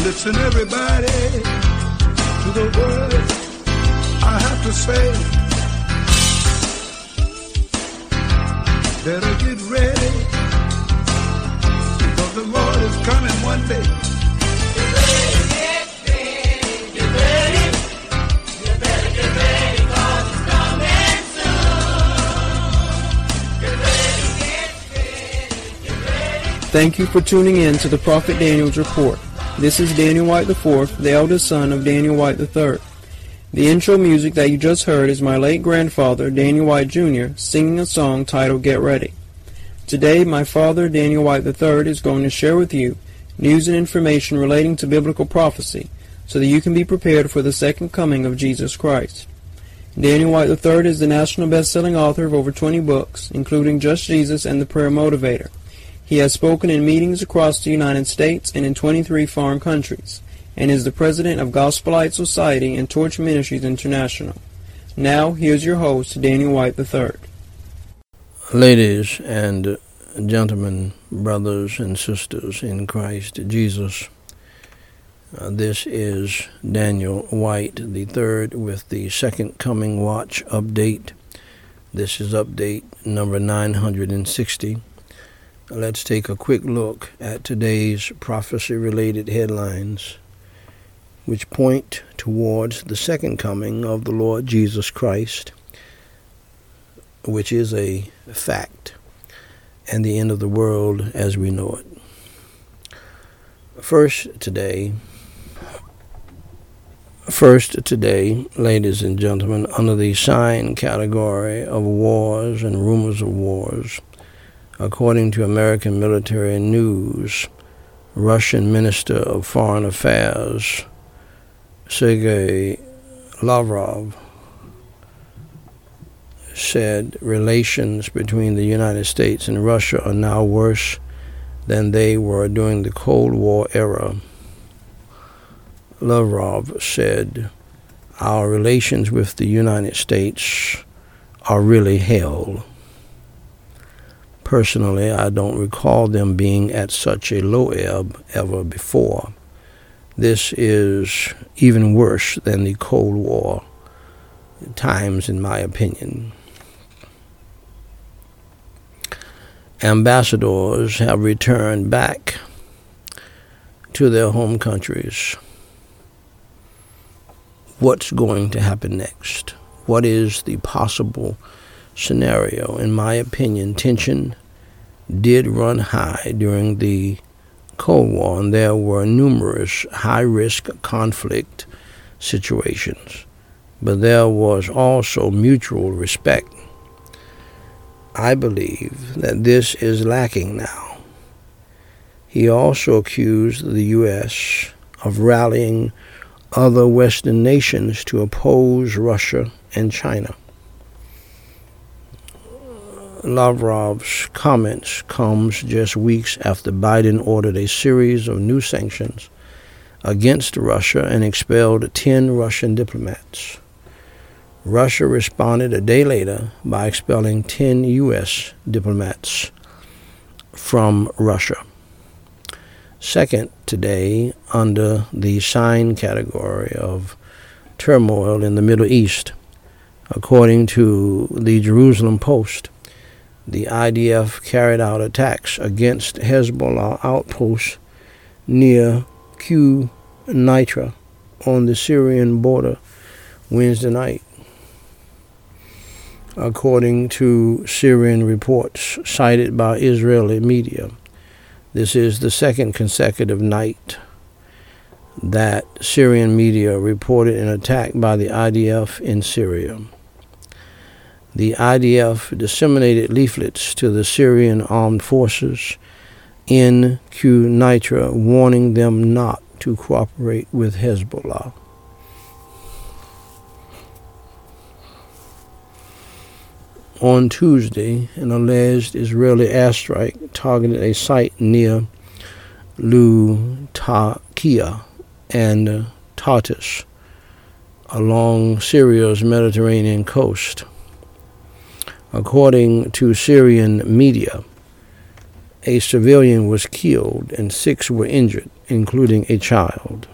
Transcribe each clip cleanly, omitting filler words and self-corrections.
Listen, everybody, to the words I have to say. Better get ready, because the Lord is coming one day. Get ready, get ready. You better get ready, 'cause it's coming soon. Get ready, get ready. Thank you for tuning in to the Prophet Daniel's Report. This is Daniel White IV, the eldest son of Daniel White III. The intro music that you just heard is my late grandfather, Daniel White Jr., singing a song titled Get Ready. Today, my father, Daniel White III, is going to share with you news and information relating to biblical prophecy so that you can be prepared for the second coming of Jesus Christ. Daniel White III is the national best-selling author of over 20 books, including Just Jesus and The Prayer Motivator. He has spoken in meetings across the United States and in 23 foreign countries, and is the president of Gospel Light Society and Torch Ministries International. Now, here's your host, Daniel White III. Ladies and gentlemen, brothers and sisters in Christ Jesus, this is Daniel White III with the Second Coming Watch update. This is update number 960. Let's take a quick look at today's prophecy-related headlines, which point towards the second coming of the Lord Jesus Christ, which is a fact, and the end of the world as we know it. First today, ladies and gentlemen, under the sign category of wars and rumors of wars, according to American Military News, Russian Minister of Foreign Affairs Sergei Lavrov said relations between the United States and Russia are now worse than they were during the Cold War era. Lavrov said, "Our relations with the United States are really hell. Personally, I don't recall them being at such a low ebb ever before. This is even worse than the Cold War times, in my opinion." Ambassadors have returned back to their home countries. What's going to happen next? What is the possible scenario? In my opinion, tension did run high during the Cold War, and there were numerous high-risk conflict situations, but there was also mutual respect. I believe that this is lacking now. He also accused the U.S. of rallying other Western nations to oppose Russia and China. Lavrov's comments comes just weeks after Biden ordered a series of new sanctions against Russia and expelled 10 Russian diplomats. Russia responded a day later by expelling 10 U.S. diplomats from Russia. Second today, under the sign category of turmoil in the Middle East, according to the Jerusalem Post, the IDF carried out attacks against Hezbollah outposts near Quneitra on the Syrian border Wednesday night. According to Syrian reports cited by Israeli media, this is the second consecutive night that Syrian media reported an attack by the IDF in Syria. The IDF disseminated leaflets to the Syrian armed forces in Quneitra, warning them not to cooperate with Hezbollah. On Tuesday, an alleged Israeli airstrike targeted a site near Latakia and Tartus along Syria's Mediterranean coast. According to Syrian media, a civilian was killed and 6 were injured including a child.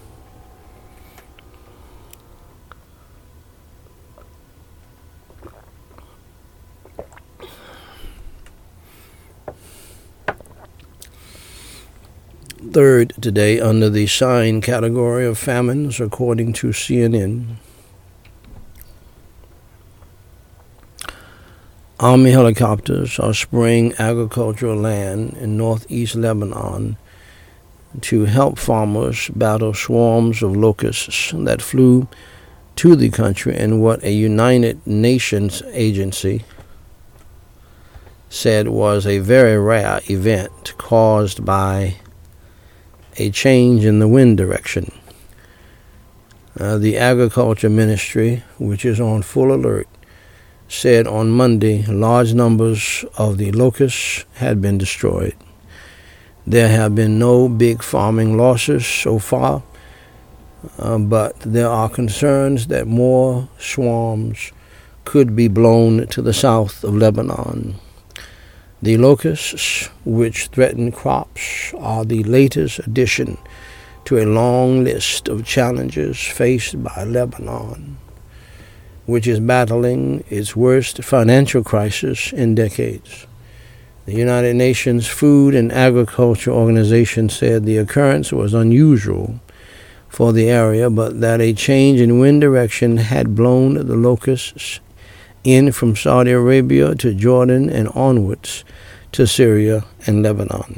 Third today, under the sign category of famines, according to CNN, Army helicopters are spraying agricultural land in northeast Lebanon to help farmers battle swarms of locusts that flew to the country in what a United Nations agency said was a very rare event caused by a change in the wind direction. The Agriculture Ministry, which is on full alert, said on Monday large numbers of the locusts had been destroyed. There have been no big farming losses so far, but there are concerns that more swarms could be blown to the south of Lebanon. The locusts, which threaten crops, are the latest addition to a long list of challenges faced by Lebanon, which is battling its worst financial crisis in decades. The United Nations Food and Agriculture Organization said the occurrence was unusual for the area, but that a change in wind direction had blown the locusts in from Saudi Arabia to Jordan and onwards to Syria and Lebanon.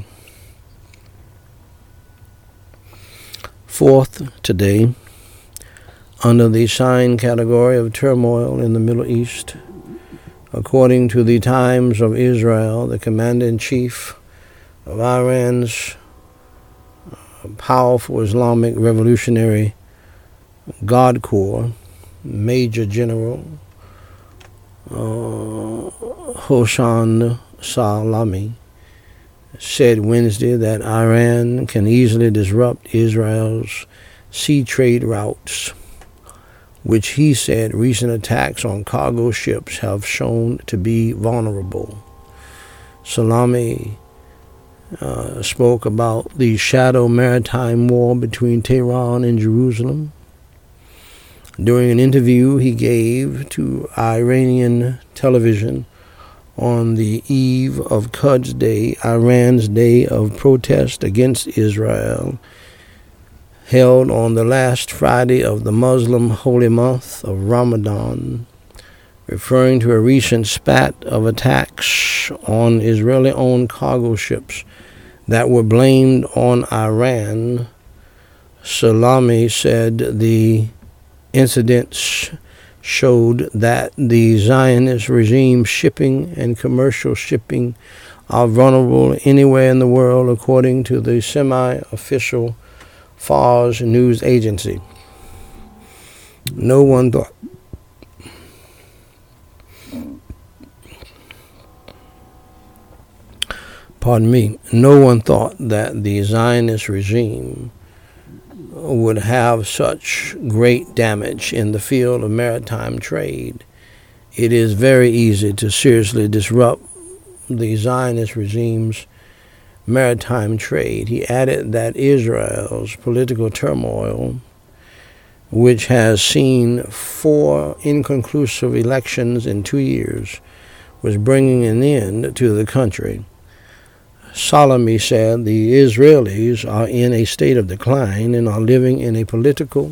Fourth today, under the sign category of turmoil in the Middle East, according to the Times of Israel, the commander-in-chief of Iran's powerful Islamic Revolutionary Guard Corps, Major General Hossein Salami, said Wednesday that Iran can easily disrupt Israel's sea trade routes, which he said recent attacks on cargo ships have shown to be vulnerable. Salami spoke about the shadow maritime war between Tehran and Jerusalem. During an interview he gave to Iranian television on the eve of Quds Day, Iran's day of protest against Israel, held on the last Friday of the Muslim holy month of Ramadan, referring to a recent spat of attacks on Israeli-owned cargo ships that were blamed on Iran. Salami said the incidents showed that the Zionist regime shipping and commercial shipping are vulnerable anywhere in the world, according to the semi-official Fars news agency. No one thought that the Zionist regime would have such great damage in the field of maritime trade. It is very easy to seriously disrupt the Zionist regime's maritime trade. He added that Israel's political turmoil, which has seen 4 inconclusive elections in 2 years, was bringing an end to the country. Salami said the Israelis are in a state of decline and are living in a political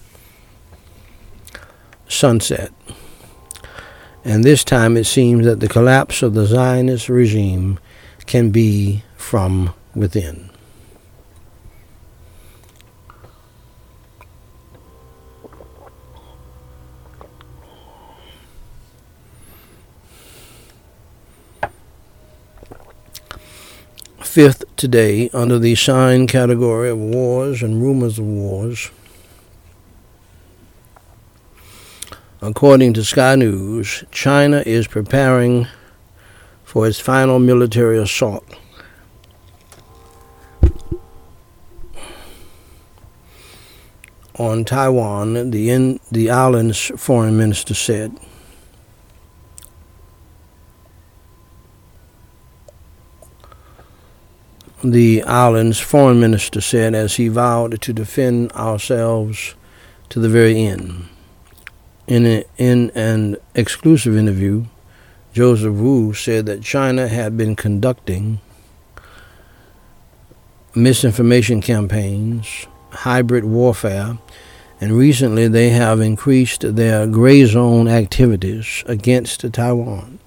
sunset. And this time it seems that the collapse of the Zionist regime can be from within. Fifth today, under the sign category of wars and rumors of wars, according to Sky News, China is preparing for its final military assault on Taiwan, the island's foreign minister said. the island's foreign minister said as he vowed to defend ourselves to the very end. In an exclusive interview, Joseph Wu said that China had been conducting misinformation campaigns, hybrid warfare, and recently they have increased their gray zone activities against Taiwan.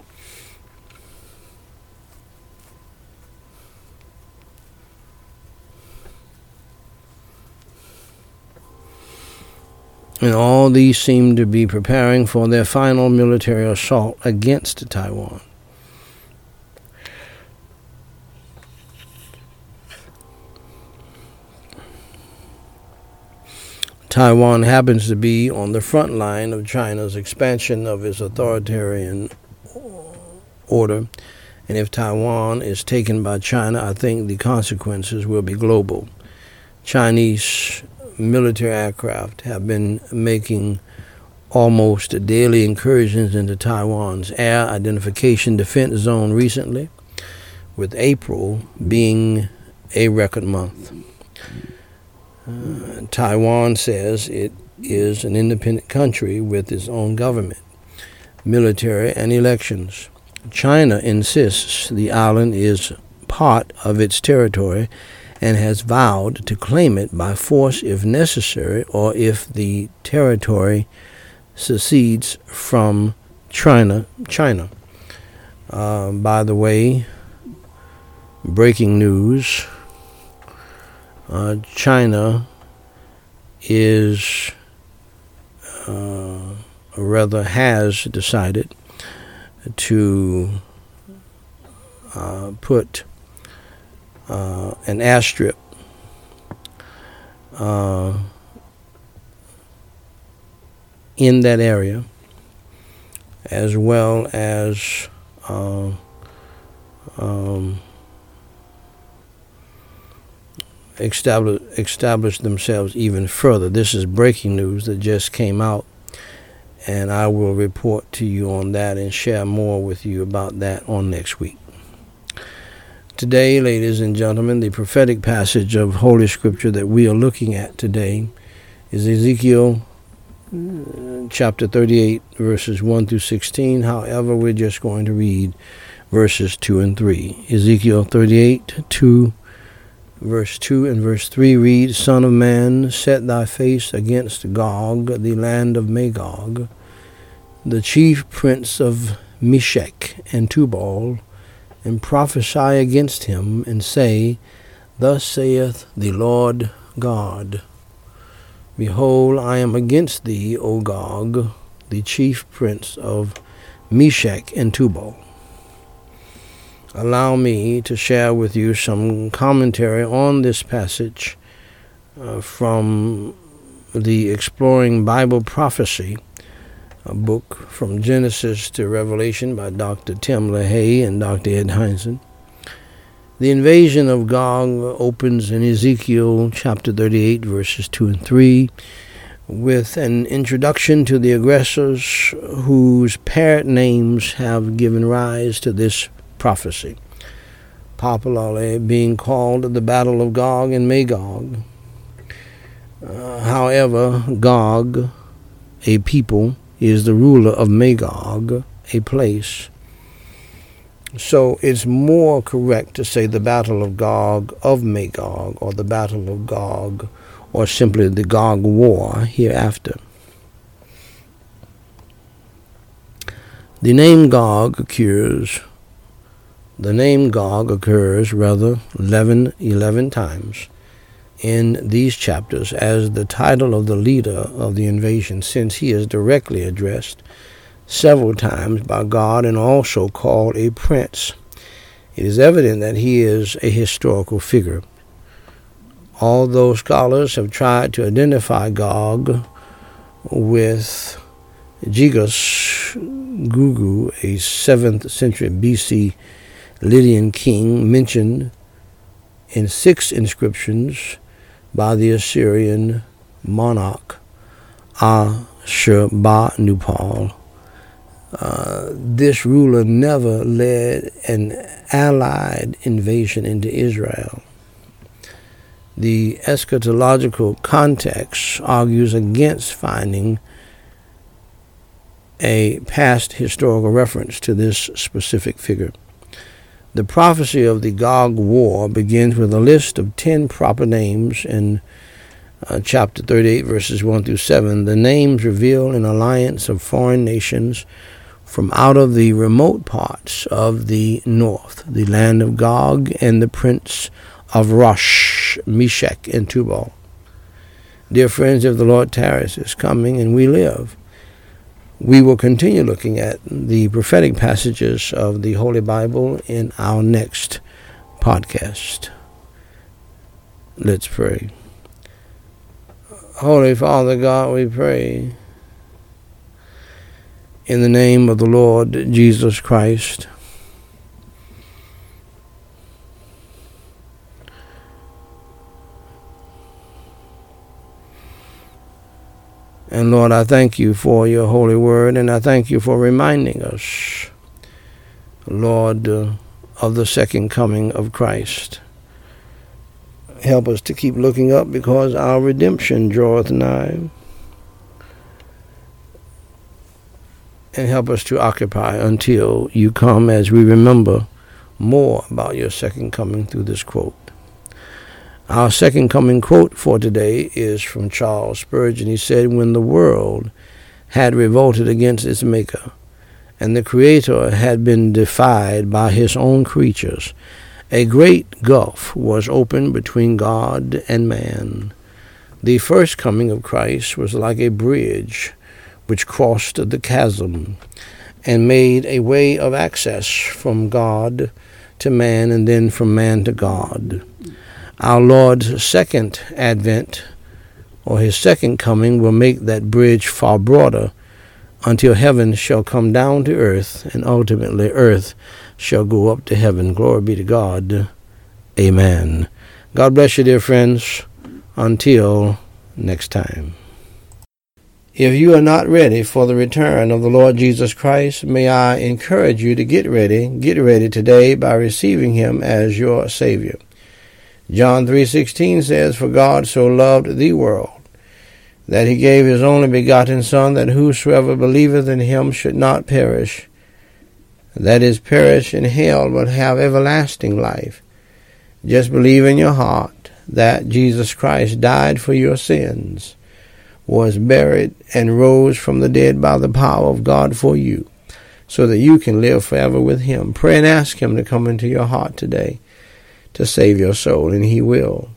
And all these seem to be preparing for their final military assault against Taiwan. Taiwan happens to be on the front line of China's expansion of its authoritarian order. And if Taiwan is taken by China, I think the consequences will be global. Chinese military aircraft have been making almost daily incursions into Taiwan's air identification defense zone recently, with April being a record month. Taiwan says it is an independent country with its own government, military, and elections. China insists the island is part of its territory and has vowed to claim it by force if necessary, or if the territory secedes from China. By the way, breaking news, China has decided to put an airstrip in that area, as well as establish themselves even further. This is breaking news that just came out, and I will report to you on that and share more with you about that on next week. Today, ladies and gentlemen, the prophetic passage of Holy Scripture that we are looking at today is Ezekiel chapter 38, verses 1 through 16. However, we're just going to read verses 2 and 3. Ezekiel 38, 2, verse 2 and verse 3 reads, Son of man, set thy face against Gog, the land of Magog, the chief prince of Meshech and Tubal, and prophesy against him, and say, Thus saith the Lord God, Behold, I am against thee, O Gog, the chief prince of Meshech and Tubal. Allow me to share with you some commentary on this passage from the Exploring Bible Prophecy, a book from Genesis to Revelation by Dr. Tim LaHaye and Dr. Ed Heinzen. The invasion of Gog opens in Ezekiel chapter 38, verses 2 and 3, with an introduction to the aggressors whose parent names have given rise to this prophecy, popularly being called the Battle of Gog and Magog. However, Gog, a people, is the ruler of Magog, a place. So it's more correct to say the Battle of Gog of Magog, or the Battle of Gog, or simply the Gog War hereafter. The name Gog occurs 11 times in these chapters as the title of the leader of the invasion, since he is directly addressed several times by God and also called a prince. It is evident that he is a historical figure. Although scholars have tried to identify Gog with Gigas Gugu, a 7th century BC Lydian king mentioned in 6 inscriptions by the Assyrian monarch Ashurbanipal. This ruler never led an allied invasion into Israel. The eschatological context argues against finding a past historical reference to this specific figure. The prophecy of the Gog War begins with a list of 10 proper names in chapter 38, verses 1 through 7. The names reveal an alliance of foreign nations from out of the remote parts of the north, the land of Gog and the prince of Rosh, Meshach, and Tubal. Dear friends, if the Lord tarries is coming and we live, we will continue looking at the prophetic passages of the Holy Bible in our next podcast. Let's pray. Holy Father God, we pray in the name of the Lord Jesus Christ. And Lord, I thank you for your holy word, and I thank you for reminding us, Lord, of the second coming of Christ. Help us to keep looking up, because our redemption draweth nigh. And help us to occupy until you come, as we remember more about your second coming through this quote. Our second coming quote for today is from Charles Spurgeon. He said, "When the world had revolted against its Maker, and the Creator had been defied by his own creatures, a great gulf was opened between God and man. The first coming of Christ was like a bridge which crossed the chasm and made a way of access from God to man, and then from man to God. Our Lord's second advent, or his second coming, will make that bridge far broader, until heaven shall come down to earth, and ultimately earth shall go up to heaven. Glory be to God. Amen. God bless you, dear friends. Until next time. If you are not ready for the return of the Lord Jesus Christ, may I encourage you to get ready today by receiving him as your Savior. John 3:16 says, "For God so loved the world, that he gave his only begotten Son, that whosoever believeth in him should not perish, that is, perish in hell, but have everlasting life." Just believe in your heart that Jesus Christ died for your sins, was buried, and rose from the dead by the power of God for you, so that you can live forever with him. Pray and ask him to come into your heart today to save your soul, and he will.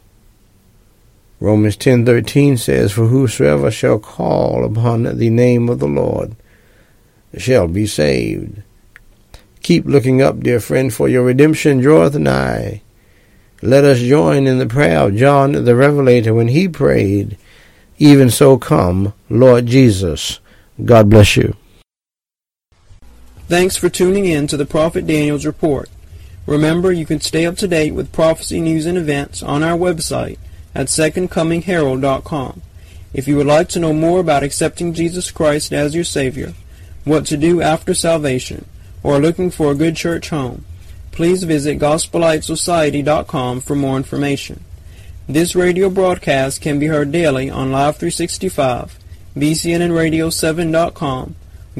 Romans 10:13 says, "For whosoever shall call upon the name of the Lord shall be saved." Keep looking up, dear friend, for your redemption draweth nigh. Let us join in the prayer of John the Revelator when he prayed, "Even so come, Lord Jesus." God bless you. Thanks for tuning in to the Prophet Daniel's Report. Remember, you can stay up to date with prophecy news and events on our website at secondcomingherald.com. If you would like to know more about accepting Jesus Christ as your Savior, what to do after salvation, or looking for a good church home, please visit GospeliteSociety.com for more information. This radio broadcast can be heard daily on Live 365, BCNNRadio7.com,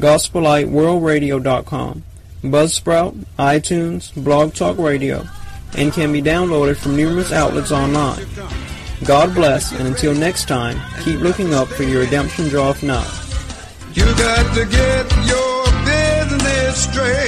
GospeliteWorldRadio.com, Buzzsprout, iTunes, Blog Talk Radio, and can be downloaded from numerous outlets online. God bless, and until next time, keep looking up for your redemption draweth nigh. You got to get your business straight.